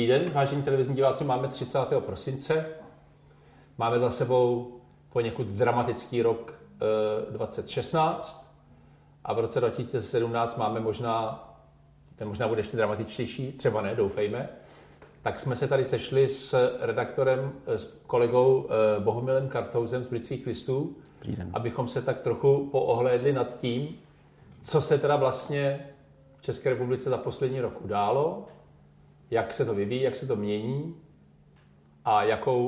Dobrý den, vážení televizní diváci, máme 30. prosince. Máme za sebou poněkud dramatický rok 2016 a v roce 2017 máme ten možná bude ještě dramatičtější, třeba ne, doufejme. Tak jsme se tady sešli s redaktorem, s kolegou Bohumilem Kartouzem z Britských listů, abychom se tak trochu poohlédli nad tím, co se teda vlastně v České republice za poslední rok událo, jak se to vyvíjí, jak se to mění a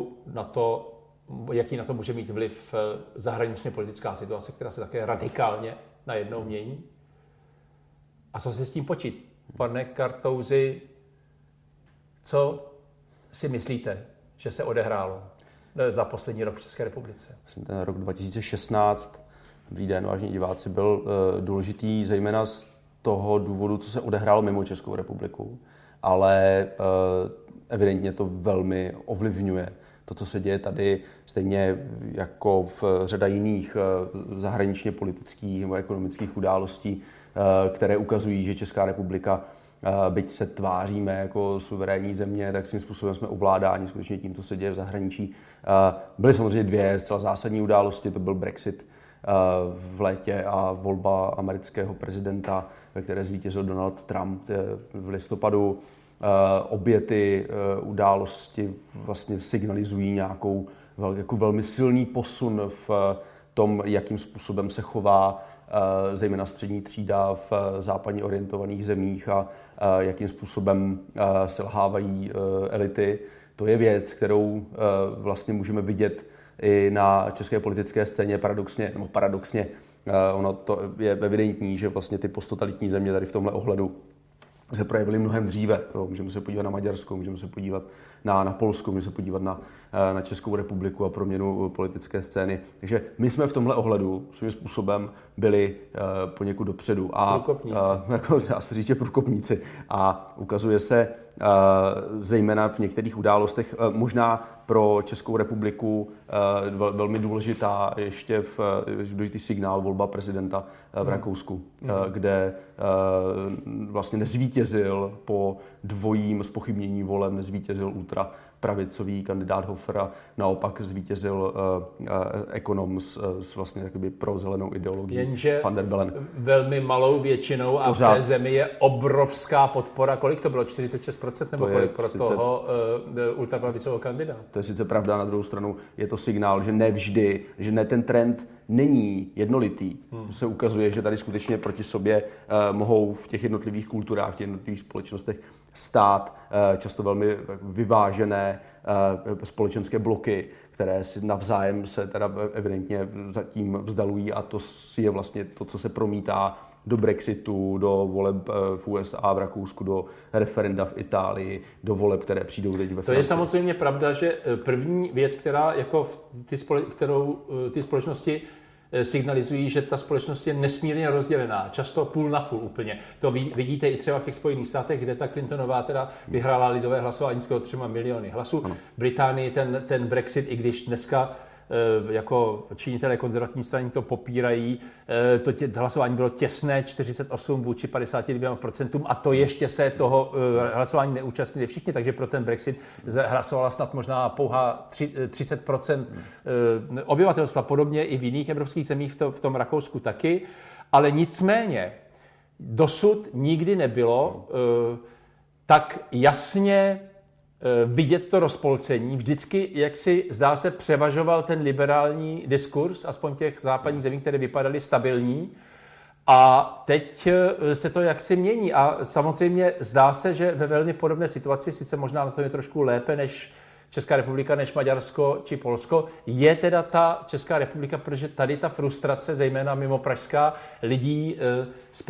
jaký na to může mít vliv zahraničně politická situace, která se také radikálně najednou mění. A co se s tím počít? Pane Kartouzi, co si myslíte, že se odehrálo za poslední rok v České republice? Ten rok 2016, dobrý den, vážení diváci, byl důležitý zejména z toho důvodu, co se odehrálo mimo Českou republiku, ale evidentně to velmi ovlivňuje to, co se děje tady, stejně jako v řada jiných zahraničně politických nebo ekonomických událostí, které ukazují, že Česká republika, byť se tváříme jako suverénní země, tak svým způsobem jsme ovládáni skutečně tím, co se děje v zahraničí. Byly samozřejmě dvě zcela zásadní události, to byl Brexit v létě a volba amerického prezidenta, ve které zvítězil Donald Trump v listopadu. Obě ty události vlastně signalizují nějakou jako velmi silný posun v tom, jakým způsobem se chová zejména střední třída v západně orientovaných zemích a jakým způsobem selhávají elity. To je věc, kterou vlastně můžeme vidět i na české politické scéně paradoxně. Ono to je evidentní, že vlastně ty posttotalitní země tady v tomhle ohledu se projevily mnohem dříve. Můžeme se podívat na Maďarsko, můžeme se podívat na Polsko, můžeme se podívat na Českou republiku a proměnu politické scény. Takže my jsme v tomhle ohledu svým způsobem byli poněkud dopředu. Dá se říct, že průkopníci. A ukazuje se zejména v některých událostech, možná pro Českou republiku velmi důležitá ještě důležitý signál volba prezidenta v Rakousku, kde vlastně nezvítězil po dvojím zpochybnění voleb, nezvítězil ultrapravicový kandidát Hofer a naopak zvítězil ekonom s vlastně jakoby pro zelenou ideologií Van der Bellen. Velmi malou většinou a v té zemi je obrovská podpora. Kolik to bylo? 46% nebo kolik pro toho ultrapravicového kandidáta? To je sice pravda, na druhou stranu je to signál, že nevždy, že ne ten trend není jednolitý. Se ukazuje, že tady skutečně proti sobě mohou v těch jednotlivých kulturách, v těch jednotlivých společnostech stát často velmi vyvážené společenské bloky, které si navzájem se teda evidentně zatím vzdalují a to je vlastně to, co se promítá do Brexitu, do voleb v USA, v Rakousku, do referenda v Itálii, do voleb, které přijdou teď ve Francii. To je samozřejmě pravda, že první věc, která jako kterou ty společnosti signalizují, že ta společnost je nesmírně rozdělená, často půl na půl úplně. To vidíte i třeba v těch Spojených státech, kde ta Clintonová teda vyhrála lidové hlasování z 3 miliony hlasů. V Británii ten Brexit, i když dneska jako činitelé konzervativní strany to popírají, to hlasování bylo těsné, 48 vůči 52% a to ještě se toho hlasování neúčastnili všichni, takže pro ten Brexit hlasovala snad možná pouhá 30% obyvatelstva, podobně i v jiných evropských zemích, v tom Rakousku taky, ale nicméně dosud nikdy nebylo tak jasně vidět to rozpolcení. Vždycky, jak si zdá se, převažoval ten liberální diskurs, aspoň těch západních zemí, které vypadaly stabilní. A teď se to jaksi mění. A samozřejmě zdá se, že ve velmi podobné situaci, sice možná na to je trošku lépe než Česká republika, než Maďarsko či Polsko, je teda ta Česká republika, protože tady ta frustrace, zejména mimo pražská, lidí s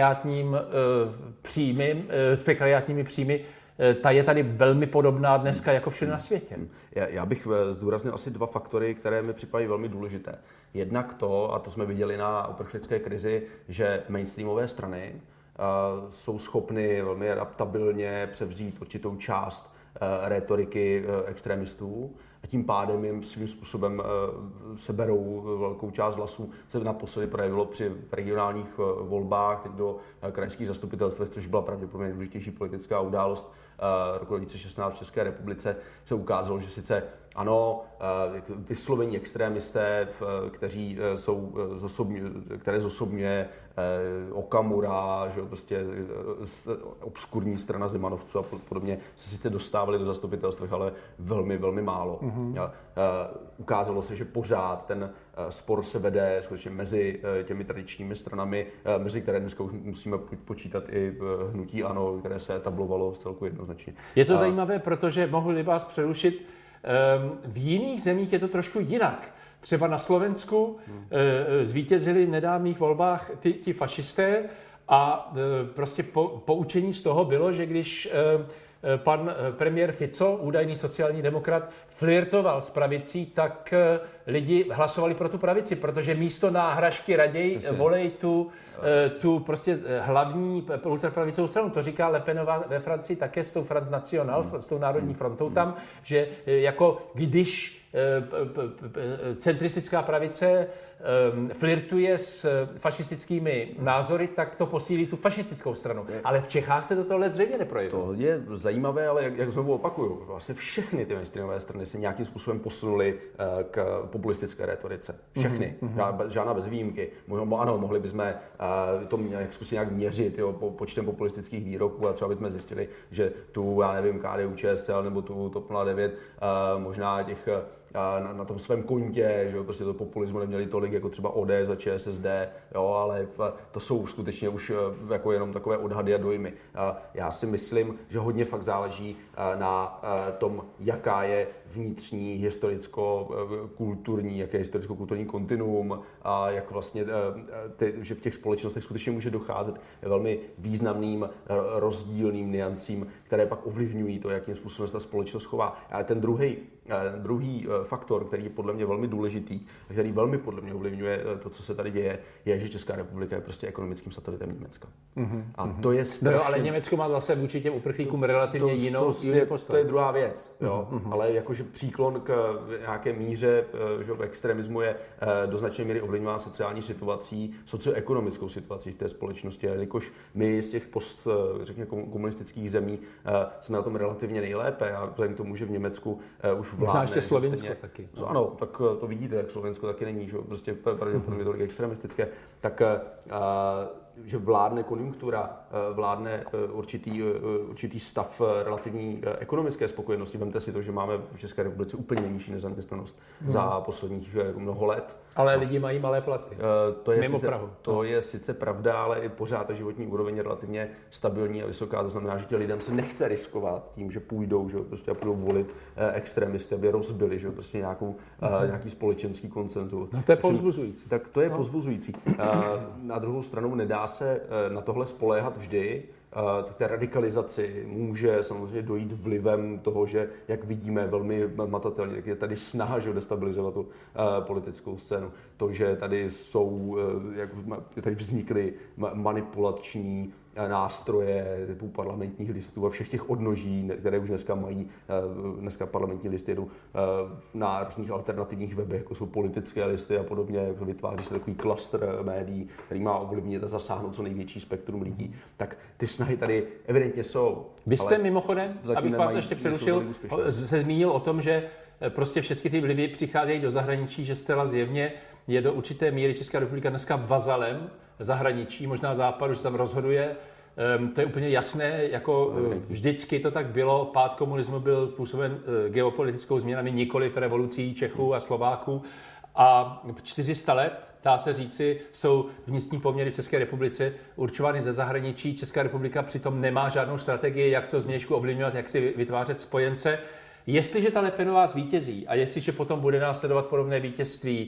prekariátními příjmy, ta je tady velmi podobná dneska jako všude na světě. Já bych zdůraznil asi dva faktory, které mi připadají velmi důležité. Jednak to, a to jsme viděli na uprchlické krizi, že mainstreamové strany jsou schopny velmi adaptabilně převzít určitou část rétoriky extremistů a tím pádem jim svým způsobem seberou velkou část hlasů. Se naposledy projevilo při regionálních volbách, teď do krajských zastupitelstv, což byla pravděpodobně nejdůležitější politická událost roku 2016 v České republice se ukázalo, že sice ano, vyslovení extrémisté, které zosobňuje Okamura, že prostě obskurní strana Zemanovců a podobně, se sice dostávali do zastupitelstv, ale velmi, velmi málo. Ukázalo se, že pořád ten spor se vede skutečně mezi těmi tradičními stranami, mezi které dneska už musíme počítat i hnutí ANO, které se etablovalo celku jednoznačně. Je to zajímavé, protože mohu-li vás přerušit, v jiných zemích je to trošku jinak. Třeba na Slovensku zvítězili v nedávných volbách ti fašisté a prostě poučení z toho bylo, že když pan premiér Fico, údajný sociální demokrat, flirtoval s pravicí, tak lidi hlasovali pro tu pravici, protože místo náhražky raději volej tu prostě hlavní ultrapravicovou stranu. To říká Le Penová ve Francii také s tou Front National, s tou Národní frontou tam, že jako když centristická pravice flirtuje s fašistickými názory, tak to posílí tu fašistickou stranu. Ale v Čechách se to tohle zřejmě neprojevilo. To je zajímavé, ale jak znovu opakuju, vlastně všechny ty mainstreamové strany se nějakým způsobem posunuly k populistické retorice. Všechny. Žádná bez výjimky. Ano, mohli bychom to zkusit nějak měřit počtem populistických výroků a třeba bychom zjistili, že tu, já nevím, KDU, ČSL nebo tu TOP 09 možná těch na tom svém kontě, že prostě to populismu neměli tolik jako třeba ODS a ČSSD, jo, ale to jsou skutečně už jako jenom takové odhady a dojmy. Já si myslím, že hodně fakt záleží na tom, jaká je vnitřní historicko-kulturní, jaké je historicko-kulturní kontinuum a jak vlastně, že v těch společnostech skutečně může docházet velmi významným rozdílným niancím, které pak ovlivňují to, jakým způsobem se ta společnost chová. Ale ten druhý faktor, který je podle mě velmi důležitý, který velmi podle mě ovlivňuje to, co se tady děje, je, že Česká republika je prostě ekonomickým satelitem Německa. A to je strašně... No jo, ale Německo má zase vůči těm uprchlíkům relativně jiný postoj. To je druhá věc, jo. Ale jakože příklon k nějaké míře extremismu je do značné míry ovlivňován sociální situací, socioekonomickou situací v té společnosti, jelikož my z těch komunistických zemí jsme na tom relativně nejlépe a vzhledem k tomu, že v Německu už vládne. Ještě Slovinsko taky. Ano, tak to vidíte, jak Slovensko taky není, že prostě pravděpodobně tolik extremistické, tak že vládne konjunktura, vládne určitý stav relativní ekonomické spokojenosti. Vemte si to, že máme v České republice úplně nejnižší nezaměstnanost za posledních mnoho let. Ale lidi mají malé platy. Mimo Prahu. To je sice pravda, ale i pořád ta životní úroveň je relativně stabilní a vysoká. To znamená, že těm lidem se nechce riskovat tím, že půjdou, že prostě půjdou volit extremisty, aby rozbili, že prostě nějaký společenský konsenzus. No to je povzbuzující. Tak to je povzbuzující. Na druhou stranu nedá se na tohle spoléhat vždy. Té radikalizaci může samozřejmě dojít vlivem toho, že, jak vidíme velmi matatelně, tak je tady snaha, že destabilizovat tu politickou scénu. To, že tady tady vznikly manipulační nástroje typu parlamentních listů a všech těch odnoží, které už dneska mají, dneska parlamentní listy jedou na různých alternativních webech, jako jsou politické listy a podobně, vytváří se takový klastr médií, který má ovlivnit a zasáhnout co největší spektrum lidí. Tak ty snahy tady evidentně jsou. Vy jste mimochodem, abych vás ještě přerušil, se zmínil o tom, že prostě všechny ty vlivy přicházejí do zahraničí, že zcela zjevně je do určité míry Česká republika dneska vazalem zahraničí, možná západu, že tam rozhoduje. To je úplně jasné, jako vždycky to tak bylo. Pád komunismu byl způsoben geopolitickou změnami, nikoliv revolucí Čechů a Slováků. A 400 let, dá se říci, jsou vnitřní poměry v České republice určovány ze zahraničí. Česká republika přitom nemá žádnou strategii, jak to zvnějšku ovlivňovat, jak si vytvářet spojence. Jestliže ta Le Penová zvítězí a jestliže potom bude následovat podobné vítězství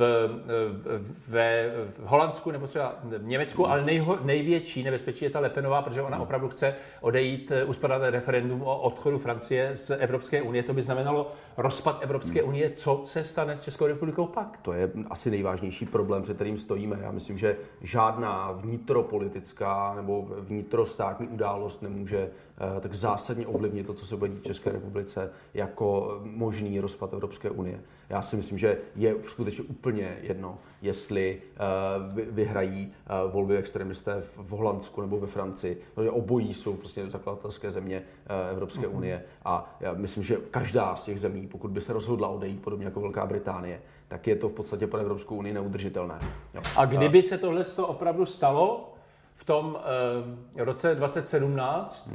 v Holandsku nebo třeba v Německu, ale největší nebezpečí je ta Le Penová, protože ona opravdu chce odejít, uspořádat referendum o odchodu Francie z Evropské unie. To by znamenalo rozpad Evropské unie. Co se stane s Českou republikou pak? To je asi nejvážnější problém, před kterým stojíme. Já myslím, že žádná vnitropolitická nebo vnitrostátní událost nemůže tak zásadně ovlivnit to, co se bude dít v České republice, jako možný rozpad Evropské unie. Já si myslím, že je skutečně úplně jedno, jestli vyhrají volby extremisté v Holandsku nebo ve Francii, protože obojí jsou prostě zakladatelské země Evropské unie a já myslím, že každá z těch zemí, pokud by se rozhodla odejít, podobně jako Velká Británie, tak je to v podstatě pro Evropskou unii neudržitelné. Jo. A kdyby se tohle opravdu stalo v tom roce 2017,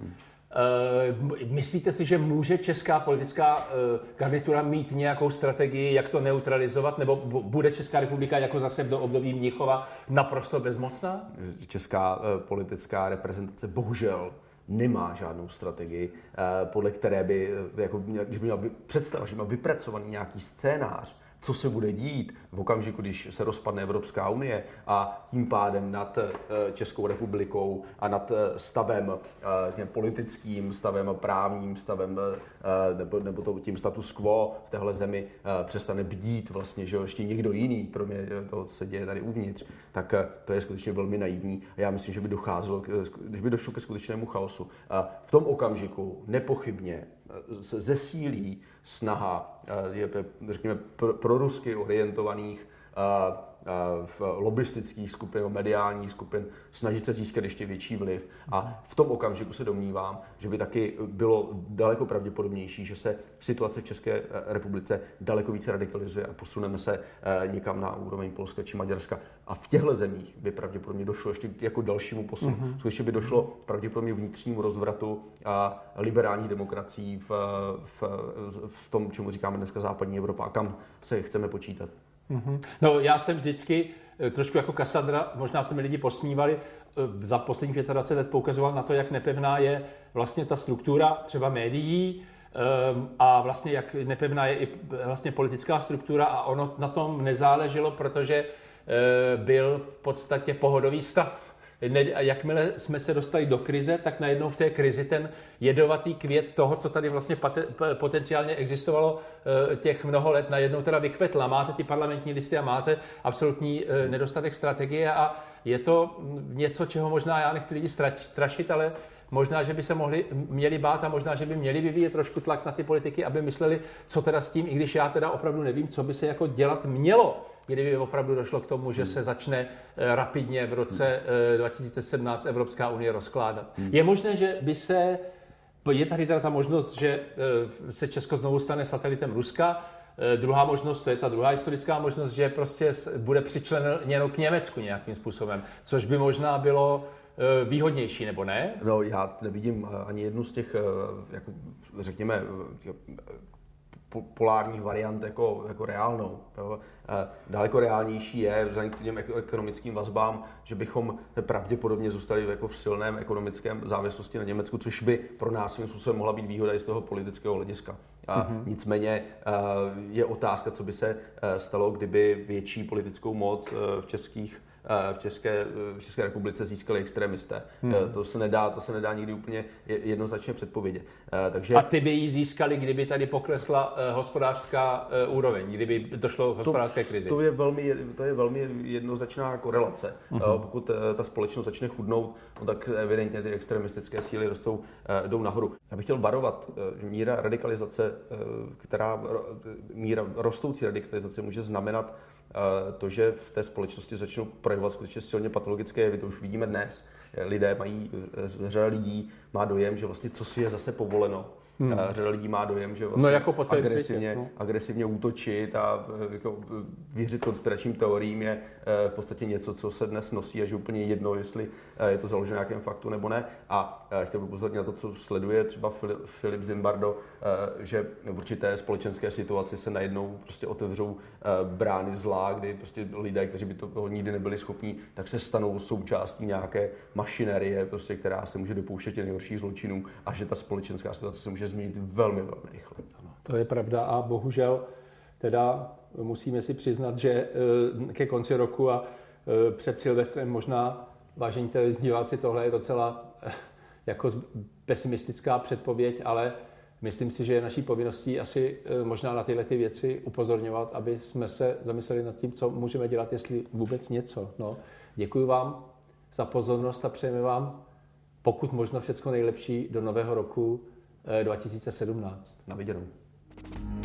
myslíte si, že může česká politická garnitura mít nějakou strategii, jak to neutralizovat, nebo bude Česká republika jako zase do období Mnichova naprosto bezmocná? Česká politická reprezentace bohužel nemá žádnou strategii, podle které by, jako, když by měla představa, že má vypracovaný nějaký scénář, co se bude dít v okamžiku, když se rozpadne Evropská unie a tím pádem nad Českou republikou a nad stavem politickým, stavem právním, stavem nebo tím status quo v téhle zemi přestane bdít vlastně, že ještě někdo jiný, kromě toho, co se děje tady uvnitř, tak to je skutečně velmi naivní. A já myslím, že by docházelo, když by došlo ke skutečnému chaosu. V tom okamžiku nepochybně zesílí snaha, řekněme, prorusky orientovaných lobistických skupin, mediálních skupin, snažit se získat ještě větší vliv. A v tom okamžiku se domnívám, že by taky bylo daleko pravděpodobnější, že se situace v České republice daleko více radikalizuje a posuneme se někam na úroveň Polska či Maďarska. A v těchto zemích by pravděpodobně došlo ještě jako dalšímu posunu. Skutečně by došlo pravděpodobně vnitřnímu rozvratu a liberálních demokracií v tom, čemu říkáme dneska západní Evropa a kam se chceme počítat. No, já jsem vždycky trošku jako Kassandra, možná se mi lidi posmívali, za posledních 25 let poukazoval na to, jak nepevná je vlastně ta struktura třeba médií a vlastně jak nepevná je i vlastně politická struktura a ono na tom nezáleželo, protože byl v podstatě pohodový stav. Jakmile jsme se dostali do krize, tak najednou v té krizi ten jedovatý květ toho, co tady vlastně potenciálně existovalo těch mnoho let, najednou teda vykvetla. Máte ty parlamentní listy a máte absolutní nedostatek strategie a je to něco, čeho možná já nechci lidi strašit, ale možná, že by se měli bát a možná, že by měli vyvíjet trošku tlak na ty politiky, aby mysleli, co teda s tím, i když já teda opravdu nevím, co by se jako dělat mělo, kdyby opravdu došlo k tomu, že se začne rapidně v roce 2017 Evropská unie rozkládat. Je možné, že je tady teda ta možnost, že se Česko znovu stane satelitem Ruska. Druhá možnost, to je ta druhá historická možnost, že prostě bude přičleněno k Německu nějakým způsobem, což by možná bylo výhodnější, nebo ne? No, já nevidím ani jednu z těch, jako, řekněme, polárních variant jako reálnou. Jo. Daleko reálnější je vzhledem k těm ekonomickým vazbám, že bychom pravděpodobně zůstali jako v silném ekonomickém závislosti na Německu, což by pro nás svým způsobem mohla být výhoda i z toho politického hlediska. Nicméně je otázka, co by se stalo, kdyby větší politickou moc v České republice získali extremisté. To se nedá nikdy úplně jednoznačně předpovědět. A ty by ji získali, kdyby tady poklesla hospodářská úroveň, kdyby došlo k hospodářské krizi? To je velmi jednoznačná korelace. Pokud ta společnost začne chudnout, no tak evidentně ty extremistické síly jdou nahoru. Já bych chtěl varovat, míra rostoucí radikalizace může znamenat to, že v té společnosti začnou projevovat skutečně silně patologické jevy. To už vidíme dnes. Řada lidí má dojem, že vlastně co si je zase povoleno. Řada lidí má dojem, že vlastně jako agresivně útočit a jako věřit konspiračním teoriím je v podstatě něco, co se dnes nosí a že úplně jedno, jestli je to založeno na nějakém faktu nebo ne. A chtěl bych upozornit na to, co sleduje třeba Filip Zimbardo, že v určité společenské situaci se najednou prostě otevřou brány zla, kdy prostě lidé, kteří by toho nikdy nebyli schopní, tak se stanou součástí nějaké mašinerie, prostě, která se může dopouštět těch nejhorších zločinů a že ta společenská situace se může změnit velmi, velmi rychle. Ano, to je pravda a bohužel teda musíme si přiznat, že ke konci roku a před Silvestrem možná, vážení televizní diváci, tohle je docela jako pesimistická předpověď, ale myslím si, že je naší povinností asi možná na tyhle ty věci upozorňovat, aby jsme se zamysleli nad tím, co můžeme dělat, jestli vůbec něco. No, děkuji vám za pozornost a přejeme vám pokud možno všechno nejlepší do nového roku 2017. Na viděnou.